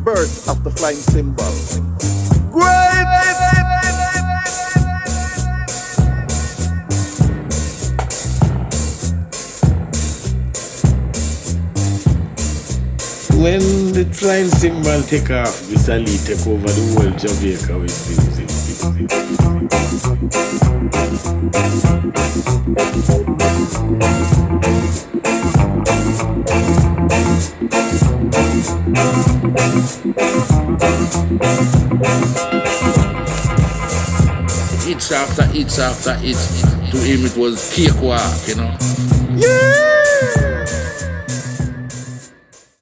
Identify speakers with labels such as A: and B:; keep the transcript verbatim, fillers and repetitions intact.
A: birth of the flying cymbal. Great!
B: When the flying cymbal take off, Mister Lee take over the whole Jamaica with music.
C: Hits after hits after hits. To him it was cakewalk, you know.
A: Yeah!